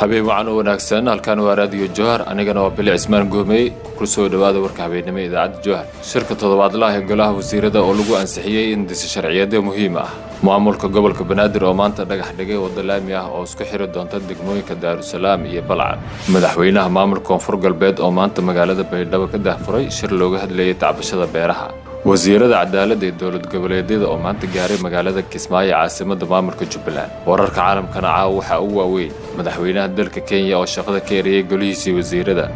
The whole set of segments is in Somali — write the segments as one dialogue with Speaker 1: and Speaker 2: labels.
Speaker 1: habeen wacan u wanaagsan halkan waa raadiyo Jowhar anigana waa Billy Cismaan Goomey ku soo dhawaada warka habeenimo idaacada Jowhar shirka toddobaadlaha ee golaha wasiirada oo lagu ansixiyay in dhismo sharciyeed muhiim ah maamulka gobolka Banaadir oo maanta dhagax dhigay wada laami ah oo isku xiri doonta degmooyinka Daarusalaam iyo Balcad madaxweynaha maamulka Koonfur Galbeed oo maanta magaalada Baydhabo ka daahfuray shir looga hadlayay tacbashada beeraha wasiirada cadaaladda ee dawlad goboleedyada oo maanta gaaray magaalada Kismaayo caasimadda maamulka Jubbaland wararka caalamkana waxa uu waaweyn madaxweynaha dalka Kenya oo shaqada ka eriyay golihiisa wasiirada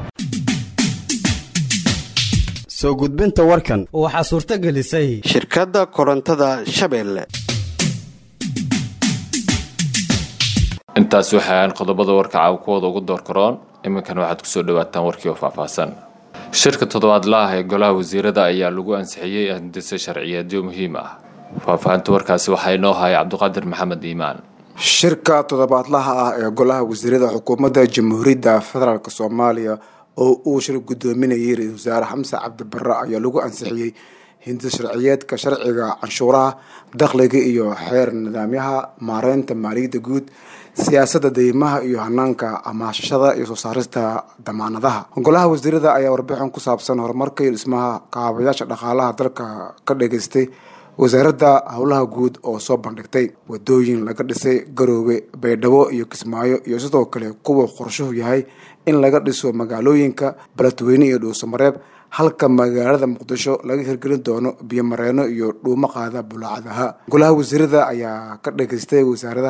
Speaker 2: soo gudbinta warkan
Speaker 3: waxa suurta gelisay
Speaker 2: shirkadda korontada Shabeelle
Speaker 1: intaas waxaan qodobada warka caawkooda ugu door karoon iminkan waxaad ku soo dhawaataan warkii oo faahfaahsan shirka toddobaadlaha ee golaha wasiirada ayaa lagu ansixiyay dhismo sharciyeed muhiim ah faahfaahinta warkaasi waxa inoo hayay Cabdiqaadir Maxamed Iimaan
Speaker 4: shirka toddobaadlaha ah ee golaha wasiirada xukuumadda Jamhuuriyadda Federaalka Soomaaliya oo uu shir gudoominayay Ra'iisul Wasaare Xamse Cabdi Barre ayaa lagu ansixiyay hinda sharciyeedka sharciga canshuuraha dakhliga iyo xeer nidaamyaha maareynta maaliyadda guud siyaasadda deymaha iyo hanaanka amaashashada iyo soo saarista damaanadaha golaha wasiirada ayaa warbixin ku saabsan horumarka iyo dhismaha kaabayaasha dhaqaalaha dalka ka dhageystay wasaaradda howlaha guud oo soo bandhigtay wadooyin laga dhisay Garoowe Baydhabo iyo Kismaayo iyo sidoo kale kuwa qorshuhu yahay in laga dhiso magaalooyinka Beledweyne iyo Dhuusamareeb halka magaalada Muqdisho laga hirgelin doono biyo mareeno iyo dhuumo qaada bulaacadaha golaha wasiirada ayaa ka dhageystay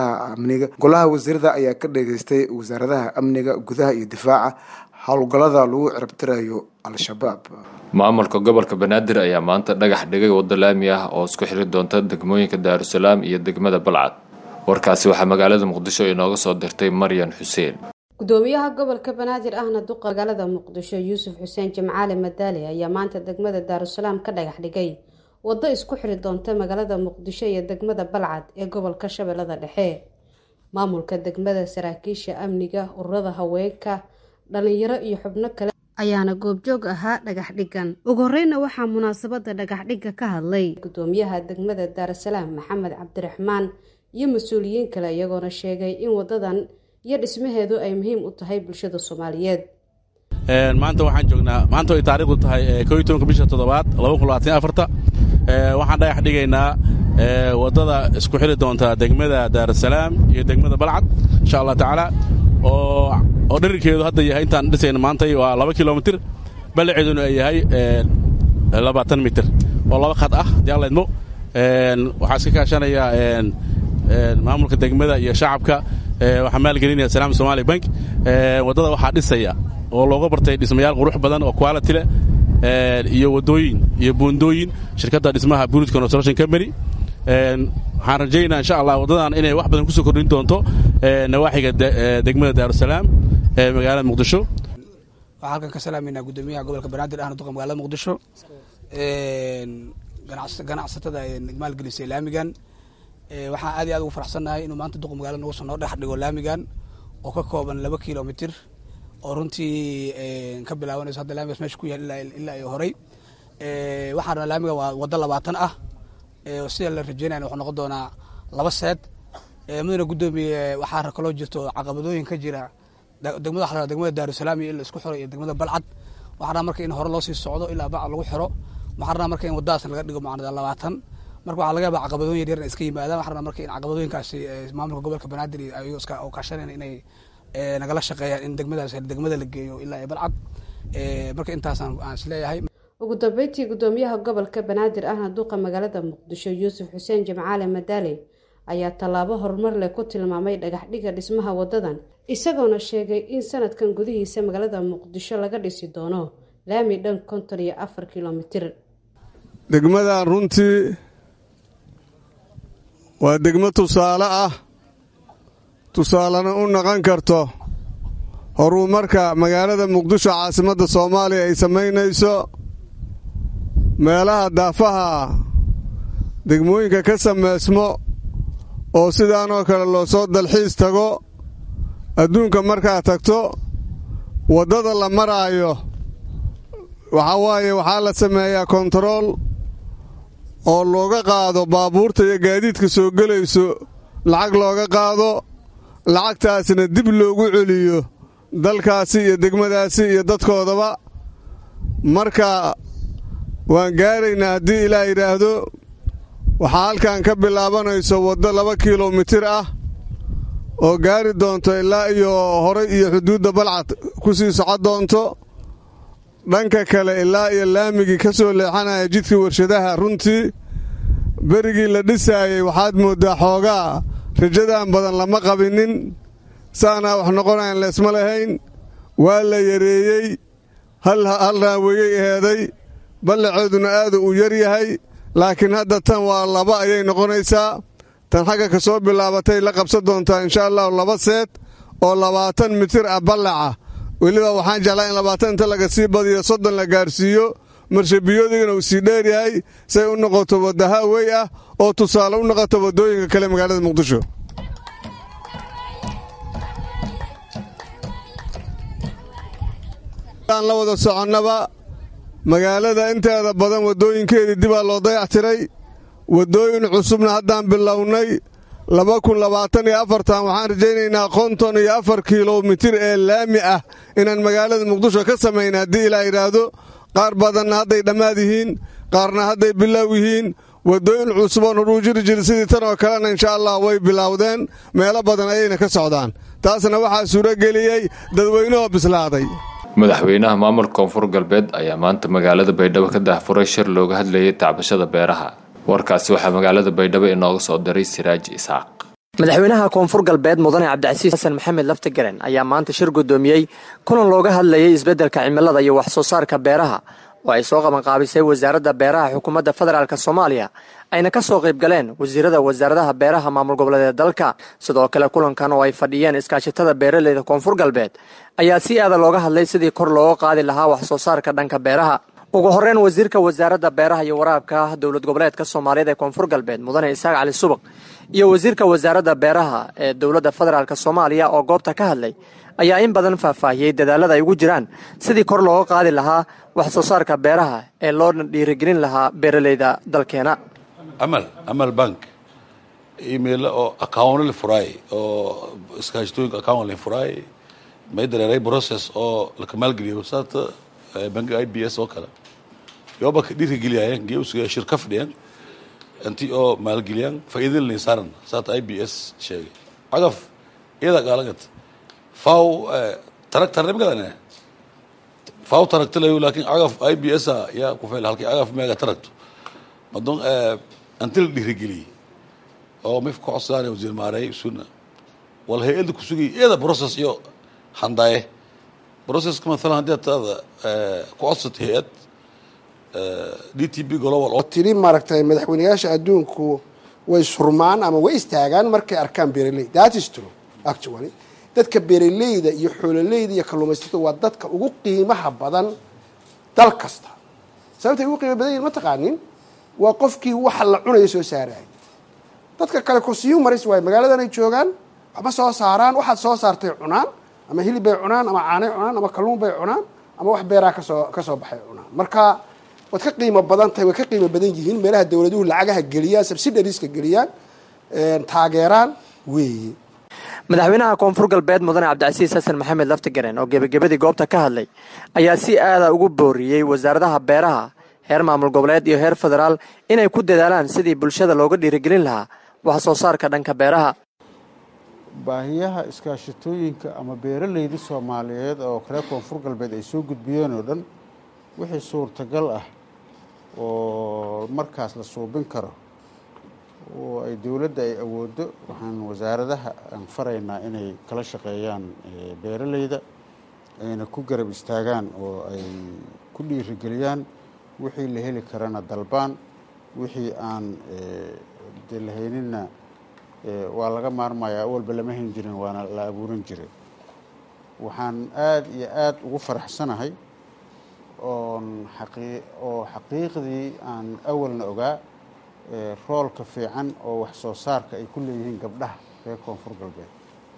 Speaker 4: wasaaradaha amniga gudaha iyo difaaca hawlgallada lagu ciribtirayo al-shabaab
Speaker 1: maamulka gobolka Banaadir ayaa maanta dhagax dhigay wada laami ah oo isku xiri doonta degmooyinka Daarusalaam iyo degmada Balcad warkaasi waxa magaalada Muqdisho inooga soo dirtay Maryan Xuseen
Speaker 5: gudoomiyaha gobolka Banaadir ahna duqa magaalada Muqdisho Yuusuf Xuseen Jimcaale Madaali ayaa maanta degmada Daarusalaam ka dhagax dhigay wada isku xiri doonta magaalada Muqdisho iyo degmada Balcad ee gobolka Shabeellada Dhexe maamulka degmada saraakiisha amniga ururada haweenka dhalinyaro iyo xubno kale ayaana goobjoog ahaa dhagax dhigan ugu horeyna waxaa munaasabada dhagax dhiga ka hadlay gudoomiyaha degmada Daarusalaam Maxamed Cabdiraxmaan iyo mas'uuliyiin kale iyagoona sheegay in wadadan iyo dhismaheedu ay muhiim u tahay bulshada Soomaaliyeed
Speaker 6: maanta waxaan joognaa maanta ay taariikhdu tahay 12 bisha 7 2024 waxaan dhagax dhigaynaa wadada isku xiri doonta degmada Daarusalaam iyo degmada Balcad insha Allah taala oo dhererkeedu hadda yahay intaan dhisayna maanta waa 2 kilomitir balaceeduna ay yahay 20 mitir oo laba khad ah diyaaleedmo waxa iska kaashanaya maamulka degmada iyo shacabka waxa maalgelinaya Salaam Somali Bank wadada waxa dhisaya oo looga bartay dhismayaal qurux badan oo quality leh iyo wadooyin iyo buundooyin shirkadda dhismaha Burid Construction Company waxaan rajaynaa insha Allah wadadan inay wax badan ku soo kordhin doonto nawaaxiga degmada Daarusalaam ee magaalada Muqdisho
Speaker 7: waxaan halkan ka salaameynaa gudoomiyaha gobolka Banaadir ahna duqa magaalada Muqdisho ganacsatada maalgelisay laamigan waxaan aad iyo aad ugu faraxsanahay inuu maanta duqa magaalada nagu soo dhex dhigo laamigan oo ka kooban 2 kilomitir oo runtii ka bilaabanayso hadda laamigaas meesha ku yaal ilaa ay horay waxaana laamiga waa wada 20 ah sida la rajeynayo wuxuu noqon doonaa 2 seed mudane gudoomiye waxaa kaloo jirto caqabadooyin ka jira degmada Daarusalaam iyo isku xiro iyo degmada Balcad waxaana marka in hore loo sii socdo ilaa Balcad lagu xiro waxaana marka in wadadaas laga dhigo macnada 20 marka waxa laga yaabaa caqabadooyin yar iska yimaadaan waxaana marka in caqabadooyinkaasi maamulka gobolka Banaadir ay iska oo kaashanayaan inay nagala shaqeeyaan in degmada la geeyo ilaa Balcad marka intaas aan isleeyahay
Speaker 5: ugu dambeyntii gudoomiyaha gobolka Banaadir ahna duqa magaalada Muqdisho Yuusuf Xuseen Jimcaale Madaali ayaa talaabo horumar leh ku tilmaamay dhagax dhiga dhismaha wadadan isagoona sheegay in sanadkan gudihiisa magaalada Muqdisho laga dhisi doono laami dhan 54 kilomitir
Speaker 8: degmadan runtii waa degmo tusaalena u noqon karto horumarka magaalada Muqdisho caasimadda Soomaaliya ay samaynayso meelaha daafaha degmooyinka ka sameysmo oo sidaan oo kale loo soo dalxiis tago adduunka markaa tagto wadada la maraayo waxaa la sameeyaa kontarool oo looga qaado baabuurta iyo gaadiidka soo gelayso lacag looga qaado lacagtaasna dib loogu celiyo dalkaasi iyo degmadaasi iyo dadkoodaba. marka waan gaaraynaa haddii ilaah yidhaahdo. waxaa halkan ka bilaabanayso waddo 2 kilomitir ah oo gaari doonto ilaa iyo horay iyo xuduudda Balcad ku sii socon doonto. dhanka kale ilaa iyo laamigii ka soo leexanaya jidkii warshadaha. runtii berigii la dhisaayey waxaad mooddaa xoogaa rajadan badan lama qabinin, saanaa wax noqonayan leesma lahayn. waa la yareeyey, hal raaweyey eheeday, ballaceeduna aadu u yar yahay. laakiin hadda tan waa 2 ayay noqonaysaa. tan xagga ka soo bilaabatay la qabsan doontaa insha allahu 2 seet oo 20 mitir ah ballaca. weliba waxaan jeclaa in 20 inta laga sii badiyo 30 la gaarsiiyo. marshabiyoodina uu sii dheer yahay say u noqoto wadda haawey ah oo tusaale u noqoto waddooyinka kale magaalada muqdisho. aan la wada soconnaba magaalada inteeda badan waddooyinkeedii dibaa loo dayactiray. waddooyin cusubna haddaan bilownay. 2024 waxaan rajaynaynaa 54 kilomitir ee laami ah inaan magaalada muqdisho ka samayna haddii ilaa yidhaahdo. qaar badanna hadday dhammaad yihiin, qaarna hadday bilaaw yihiin. waddooyin cusuboon horuu jiri jiri sidii tan oo kalena insha allah way bilowdeen, meelo badan ayayna ka socdaan. taasna waxaa suurageliyey dadweynahoo bislaaday.
Speaker 1: madaxweynaha maamulka koonfur galbeed ayaa maanta magaalada baydhabo ka daahfuray shir looga hadlayay tacbashada beeraha. warkaasi waxaa magaalada baydhabo inooga soo diray Siraaji Isaaq.
Speaker 3: madaxweynaha koonfur galbeed mudane Cabdicasiis Xasan Maxamed Laftigaren ayaa maanta shir gudoomiyey kulan looga hadlayay isbeddelka cimilada iyo wax soo saarka beeraha oo ay soo qabanqaabisay wasaaradda beeraha xukuumadda federaalka Soomaaliya ayna ka soo qayb galeen wasiirada wasaaradaha beeraha maamul goboleedyada dalka. sidoo kale kulankan oo ay fadhiyeen iskaashatada beeraleyda koonfur galbeed ayaa si aad looga hadlay sidii kor looga qaadi lahaa wax soo saarka dhanka beeraha. ugu horeyn wasiirka wasaaradda beeraha iyo waraabka dowlad goboleedka Soomaaliyeed ee koonfur galbeed mudane Isaaq Cali Subaq iyo wasiirka wasaaradda beeraha ee dowladda federaalka Soomaaliya oo goobta ka hadlay ayaa in badan faahfaahiyay dadaalada ay ugu jiraan sidii kor looga qaadi lahaa wax soo saarka beeraha ee loo dhiirigelin lahaa beeraleyda dalkeena.
Speaker 9: amal bank email oo account la furay oo iskaashatooyinka account la furay may dareeray process oo la kamaal geliyo saata bank IBS oo kale yoba ka dhiirigeliyeen geesuga shirka fadhiyaan anti oo maalgeliyaan faa'iido leh saaran saata IBS sheegay agaf iyada gaalagad faw taraktar nabadana faw taraktar laakiin agaf IBS ya ku feel halkii agaf meega tarakto madon anti la dhiirigeliyay oo mif ku codsanay wasiir maaray sunna wal hay'ad ku sugay iyada process iyo handaye process kama مثلا hadii taada ku codsat hay'ad DTB global oo
Speaker 10: tiri maaragtay madaxweynayaasha adduunku way surmaan ama way istaagaan markay arkaan beeraley. that is true actually. dadka beeraleyda iyo xoololeyda iyo kalluumaysatada waa dadka ugu qiimaha badan dal kasta. sababta ugu qiimaha badan ma taqaanin waa qofkii waxa la cunayo soo saaray. dadka kale consumers way magaaladan ay joogaan waxba soo saaraan, waxaad soo saartay cunaan ama hilib bay cunaan ama caanay cunaan ama kalluun bay cunaan ama wax beeraha ka soo baxay cunaan. marka wad ka qiimo badan tahay, way ka qiimo badan yihiin meelaha dawladuhu lacagaha geliyaan, subsidies ka geliyaan, taageeraan weeye.
Speaker 3: madaxweynaha koonfur galbeed mudane Cabdicasiis Xasan Maxamed Laftigaren oo gabagabadii goobta ka hadlay ayaa si aad ugu booriyay wasaaradaha beeraha heer maamul goboleed iyo heer federaal inay ku dadaalaan sidii bulshada looga dhiirigelin lahaa wax soo saarka dhanka beeraha.
Speaker 11: baahiyaha iskaashatooyinka ama beeraleyda Soomaaliyeed oo kale koonfur galbeed ay soo gudbiyeen oo dhan wixii suurtagal ah oo markaas la suubin karo oo ay dawladda ay awoodo waxaan wasaaradaha aan faraynaa inay kala shaqeeyaan beeraleyda ayna ku garab istaagaan oo ay ku dhiirigeliyaan wixii la heli karana dalbaan wixii aan lahaynina waa laga maarmayaa walba lama hin jirin waana la abuuran jiray. waxaan aad iyo aad ugu faraxsanahay oo xaqiiqdii aan awalna ogaa roolka fiican oo wax soo saarka ay ku leeyihiin gabdhaha reer koonfur galbeed.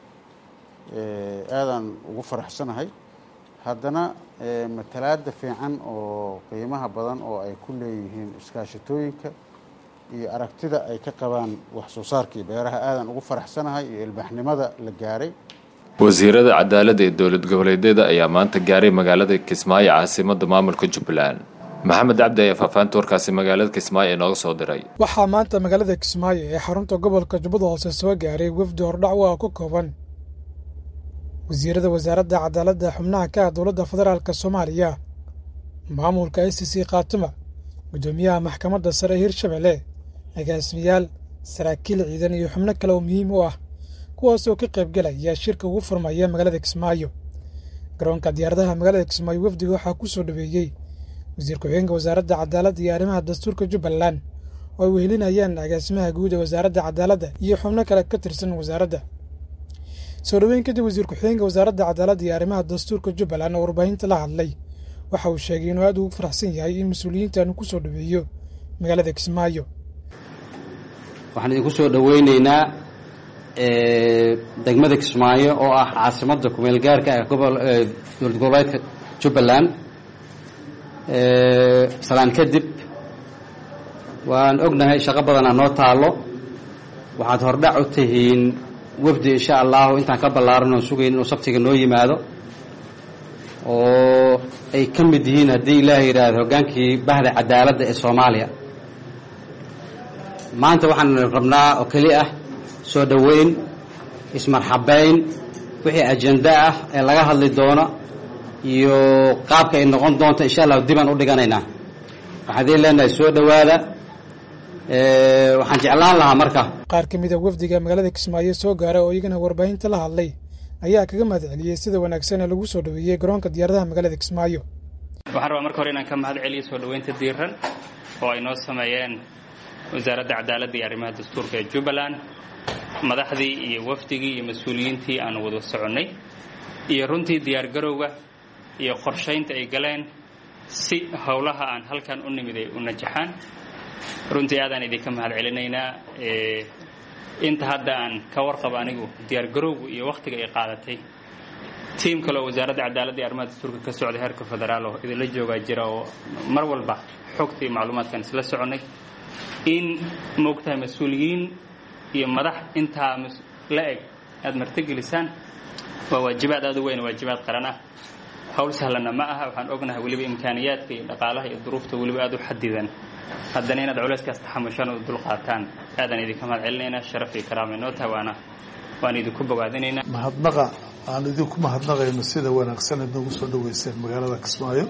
Speaker 11: aadaan ugu faraxsanahay haddana matalaada fiican oo qiimaha badan oo ay ku leeyihiin iskaashatooyinka iyo aragtida ay ka qabaan wax soo saarkii beeraha aadan ugu faraxsanahay iyo ilbaxnimada la gaaray.
Speaker 1: wasiirada cadaaladda ee dowlad goboleedyada ayaa maanta gaaray magaalada Kismaayo caasimadda maamulka Jubbaland. maxamed cabdi ayaa faafaanta warkaasi magaalada Kismaayo inooga soo diray.
Speaker 12: waxaa maanta magaalada Kismaayo ee xarunta gobolka Jubbada Hoose soo gaaray wafdi hordhac ah ku kooban wasiirada wasaaradda cadaaladda xubnaha ka dowladda federaalka Soomaaliya, maamulka ICC Khaatuma, gudoomiyaha maxkamadda sare Hirshabelle, agaasimayaal, saraakiil ciidan iyo xubno kale oo muhiim u ah kuwaas oo ka qayb galaya shirka ugu furmaya magaalada Kismaayo. garoonka diyaaradaha magaalada Kismaayo wafdiga waxaa ku soo dhaweeyay wasiir ku-xigeenka wasaaradda cadaaladda iyo arrimaha dastuurka Jubbaland oo ay wehelinayaan agaasimaha guud ee wasaaradda cadaaladda iyo xubno kale ka tirsan wasaaradda. soo dhaweyn kadib wasiir ku-xigeenka wasaaradda cadaaladda iyo arrimaha dastuurka Jubbaland oo warbaahinta la hadlay waxa uu sheegay inuu aad ugu faraxsan yahay in mas'uuliyiintan ku soo dhaweeyo magaalada Kismaayo.
Speaker 13: waxaan idinku soo dhaweynaynaa degmada Kismaayo oo ah caasimadda kumeel gaarka ah dowlad goboleedka Jubbaland. salaan kadib waan ognahay shaqo badan noo taalo. waxaad hordhac u tihiin wafdi insha Allah intaan ka ballaaran oo sugayn inuu sabtiga noo yimaado oo ay ka mid yihiin haddii Ilaahay yiraahdo hogaankii bahda cadaaladda ee Soomaaliya. maanta waxaan rabnaa oo kali ah soo dhaweyn, ismarxabayn, wixii ajenda ah ee laga hadli doono iyo qaabka ay noqon doonto insha Allah dib aan u dhiganaynaa. waxaan idin leenahay soo dhawaada. waxaan jeclaan lahaa marka
Speaker 12: qaar ka mid ah wafdiga magaalada Kismaayo soo gaaray oo iyagana warbaahinta la hadlay ayaa kaga mahadceliyay sida wanaagsan ee lagu soo dhaweeyay garoonka diyaaradaha magaalada Kismaayo.
Speaker 14: waxaan rabaa marka hore inaan ka mahadceliyo soo dhaweynta diiran oo ay noo sameeyeen wasaaradda cadaaladda iyo arrimaha dastuurka ee Jubbaland, madaxdii iyo wafdigii iyo mas'uuliyiintii aan wada soconnay, iyo runtii diyaar garowga iyo qorshaynta ay galeen si howlaha aan halkan u nimiday u najaxaan. runtii aadaan idinka mahadcelinaynaa. inta hadda aan ka warqabo anigu diyaar garowgu iyo waqtiga ay qaadatay tiim kale oo wasaaradda cadaaladda iyo arrimaha dastuurka ka socda heerka federaal oo idinla joogaa jira oo mar walba xogta iyo macluumaadkan isla soconnay. in moogtahay mas-uuliyiin iyo madax intaa la eg aad martigelisaan waa waajibaad aad u weyn, waajibaad qaran ah. hawl sahlanna ma aha. waxaan ognahay weliba imkaaniyaadka iyo dhaqaalaha iyo duruufta weliba aad u xadidan, haddana inaad culayskaas taxamushaan oo dulqaataan aadaan idinka mahadcelinaynaa. sharaf iyo karaama inoo tahay waan idinku bogaadinaynaa.
Speaker 15: mahadnaqa aan idinku mahadnaqayno sida wanaagsan aad noogu soo dhaweyseen magaalada Kismaayo.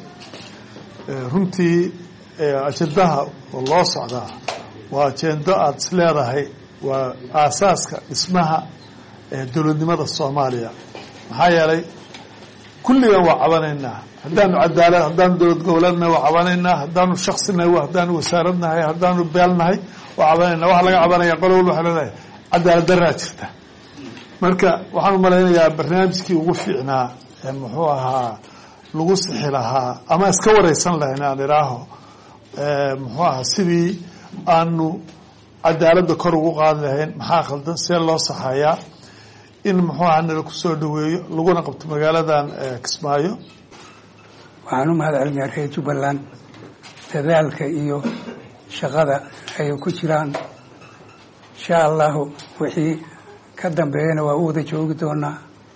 Speaker 15: runtii ajendaha oo loo socdaa waa ajendo aad is leedahay waa aasaaska dhismaha dowladnimada Soomaaliya. maxaa yeelay kulligan waa cabanaynaa. haddaanu cadaalad, haddaanu dowlad goboleednahay waa cabanaynaa, haddaanu shaksinahay, haddaanu wasaaradnahay, haddaanu beelnahay waa cabanaynaa. waxa laga cabanaya qolo walba waxay leedahay cadaalad daraa jirta. marka waxaan u malaynayaa barnaamijkii ugu fiicnaa muxuu ahaa lagu sixi lahaa ama iska waraysan lahayn aan idhaaho muxuu ahaa sidii aanu cadaaladda kor ugu qaadi lahayn, maxaa khaldan, see loo saxayaa, in muxuu ahaa nala ku soo dhaweeyo laguna qabto magaaladan Kismaayo.
Speaker 16: waxaan u mahadcelinayaa reer Jubbaland dadaalka iyo shaqada ay ku jiraan. insha allahu wixii ka dambeeyana waa u wada joogi doonaa,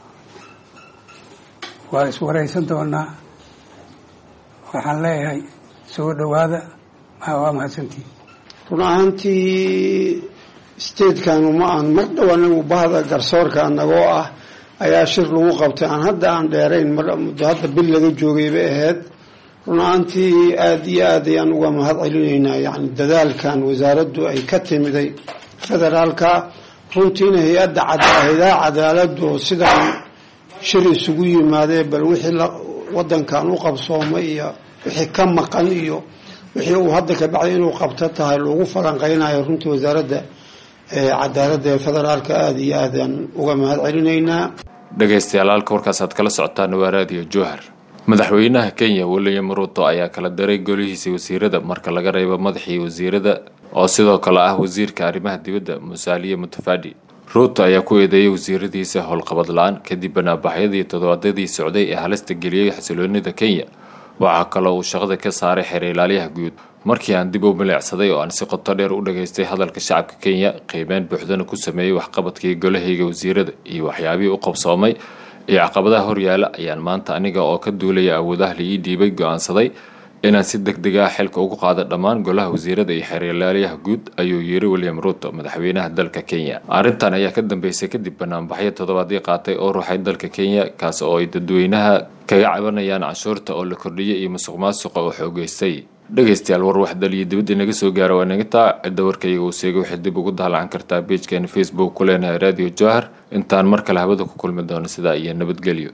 Speaker 16: waa iswaraysan doonaa. waxaan leeyahay soo dhawaada, waa mahadsantihiin.
Speaker 17: run ahaantii statekanu ma aan mar dhow anagu bahda garsoorka anagoo ah ayaa shir lagu qabtay aan hadda aan dheerayn muddo hadda bil laga joogay bay ahayd. run ahaantii aada iyo aad ayaan uga mahad celinaynaa yani dadaalkan wasaaraddu ay ka timiday federaalka. runtiina hay-adaha cadaaladdu sidaan shir isugu yimaadee bal wixii wadankan u qabsoomay iyo wixii ka maqan iyo wixii uu hadda ka bacday inuu qabto tahay lagu falanqeynayo. runtii wasaaradda cadaaladda ee federaalka aada iyo aadaan uga mahad celinaynaa.
Speaker 1: dhegaystayaal halka warkaas aad kala socotaan waa raadiyo Jowhar. madaxweynaha Kenya William Ruto ayaa kala daray golihiisa wasiirada marka laga reebo madaxii wasiirada oo sidoo kale ah wasiirka arrimaha dibadda Musalia Mudavadi. Ruto ayaa ku eedeeyay wasiiradiisa howlqabad la'aan kadib banaabaxyadii toddobaadadii socday ee halista geliyay xasiloonida Kenya waxaa kaloo uu shaqada ka saaray xeer ilaaliyaha guud. markii aan dib u milicsaday oo aan si qoto dheer u dhageystay hadalka shacabka Kenya, qiimeyn buuxdana ku sameeyay waxqabadkii golahayga wasiirada iyo waxyaabihii u qabsoomay iyo caqabadaha horyaala, ayaan maanta aniga oo ka duulaya awoodaha la ii dhiibay go'aansaday inaan si degdeg ah xilka ugu qaado dhammaan golaha wasiirada iyo xeer ilaaliyaha guud, ayuu yiri William Ruto, madaxweynaha dalka Kenya. Arrintan ayaa ka dambeysay kadib banaanbaxyo toddobaadii qaatay oo ruuxay dalka Kenya, kaas oo ay dadweynaha kaga cabanayaan canshuurta oo la kordhiyay iyo musuqmaasuqa oo xoogeystay. dhegeystayaal war wax dal iyo dibadda inaga soo gaaro waa naga taa cidda warkayga uu seegay waxay dib ugu daalan kartaa page-keena Facebook ku leenahay Radio Johar. intaan mar kale habada ku kulmi doono sidaa iyo nabadgelyo.